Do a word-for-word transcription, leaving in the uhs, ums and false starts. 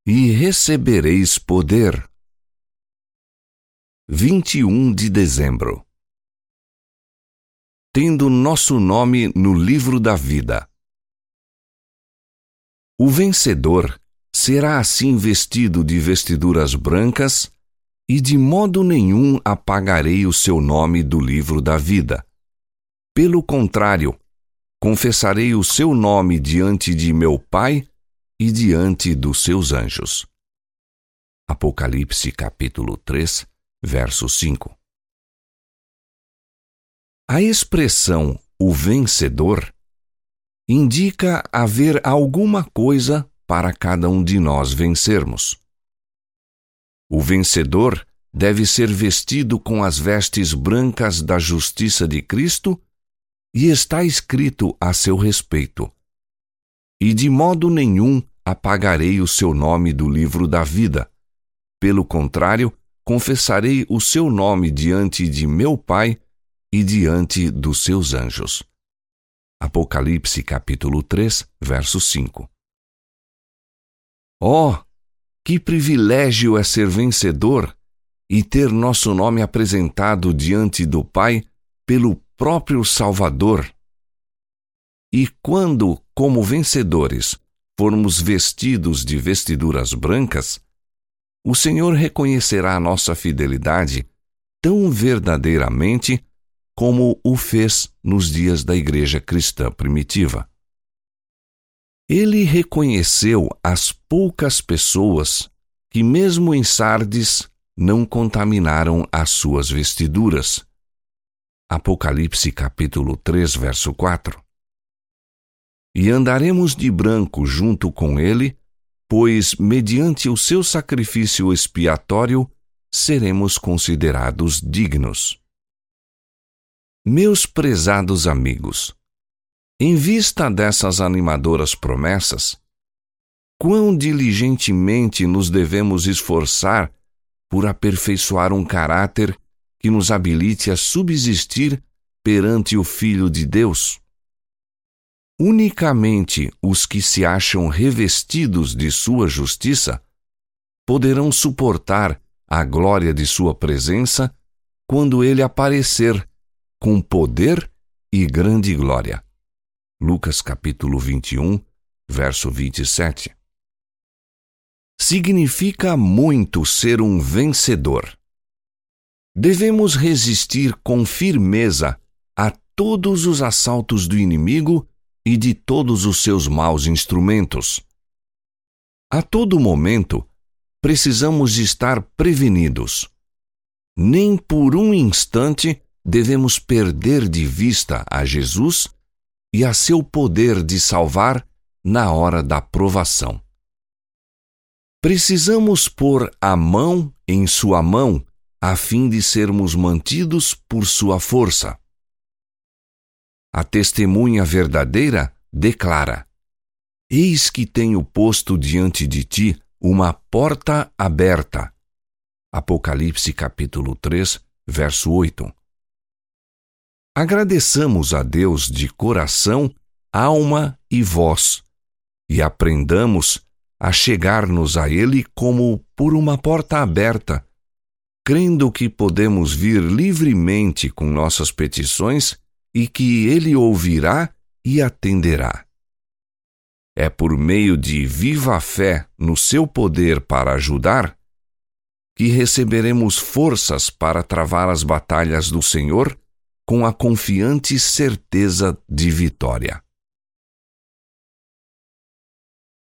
e recebereis poder. vinte e um de dezembro. Tendo nosso nome no livro da vida. O vencedor será assim vestido de vestiduras brancas, e de modo nenhum apagarei o seu nome do livro da vida. Pelo contrário, confessarei o seu nome diante de meu Pai e diante dos seus anjos. Apocalipse capítulo três, verso cinco. A expressão "o vencedor" indica haver alguma coisa para cada um de nós vencermos. O vencedor deve ser vestido com as vestes brancas da justiça de Cristo, e está escrito a seu respeito: "E de modo nenhum apagarei o seu nome do livro da vida. Pelo contrário, confessarei o seu nome diante de meu Pai e diante dos seus anjos." Apocalipse capítulo três, verso cinco. Oh, que privilégio é ser vencedor e ter nosso nome apresentado diante do Pai pelo próprio Salvador. E quando, como vencedores, formos vestidos de vestiduras brancas, o Senhor reconhecerá a nossa fidelidade tão verdadeiramente como o fez nos dias da igreja cristã primitiva. Ele reconheceu as poucas pessoas que, mesmo em Sardes, não contaminaram as suas vestiduras. Apocalipse capítulo três, verso quatro. E andaremos de branco junto com ele, pois, mediante o seu sacrifício expiatório, seremos considerados dignos. Meus prezados amigos, em vista dessas animadoras promessas, quão diligentemente nos devemos esforçar por aperfeiçoar um caráter que nos habilite a subsistir perante o Filho de Deus. Unicamente os que se acham revestidos de sua justiça poderão suportar a glória de sua presença quando ele aparecer com poder e grande glória. Lucas capítulo vinte e um, verso vinte e sete. Significa muito ser um vencedor. Devemos resistir com firmeza a todos os assaltos do inimigo e de todos os seus maus instrumentos. A todo momento, precisamos estar prevenidos. Nem por um instante devemos perder de vista a Jesus e a seu poder de salvar na hora da provação. Precisamos pôr a mão em sua mão a fim de sermos mantidos por sua força. A testemunha verdadeira declara: "Eis que tenho posto diante de ti uma porta aberta." Apocalipse capítulo três, verso oito. Agradeçamos a Deus de coração, alma e voz, e aprendamos a chegar-nos a Ele como por uma porta aberta, crendo que podemos vir livremente com nossas petições e que Ele ouvirá e atenderá. É por meio de viva fé no seu poder para ajudar que receberemos forças para travar as batalhas do Senhor com a confiante certeza de vitória.